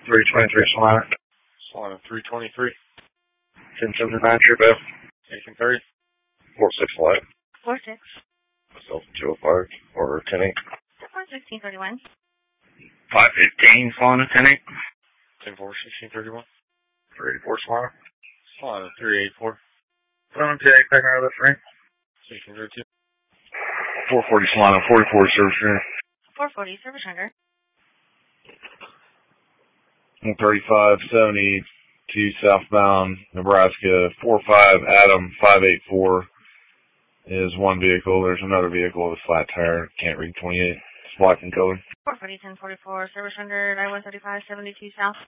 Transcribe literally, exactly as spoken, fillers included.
three twenty-three Solana. Solana three twenty-three. ten seventy-nine Trip F. eighteen thirty. four six Light. four six. Myself two oh five. Or ten eight. four sixteen thirty-one. five fifteen Solana ten eight. ten four sixteen thirty-one. three eighty-four Solana. Solana three eighty-four. Solana ten eight back out of the frame. sixteen thirty-two. four forty Solana. forty-four service center. four forty service center. one thirty-five seventy-two southbound Nebraska. four five Adam five eight four is one vehicle. There's another vehicle with a flat tire. Can't read twenty-eight. It's black in color. four forty ten forty-four service center. I one thirty-five seventy-two south.